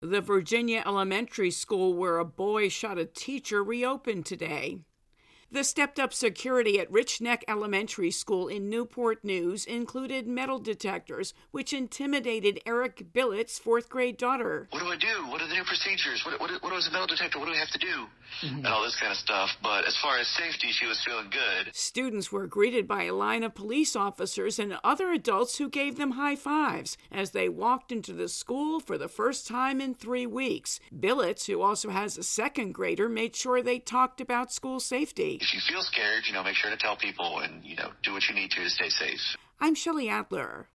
The Virginia elementary school where a boy shot a teacher reopened today. The stepped-up security at Rich Neck Elementary School in Newport News included metal detectors, which intimidated Eric Billett's fourth-grade daughter. What do I do? What are the new procedures? What is a metal detector? What do we have to do? And all this kind of stuff. But as far as safety, she was feeling good. Students were greeted by a line of police officers and other adults who gave them high fives as they walked into the school for the first time in 3 weeks. Billets, who also has a second grader, made sure they talked about school safety. If you feel scared, make sure to tell people and, do what you need to stay safe. I'm Shelley Adler.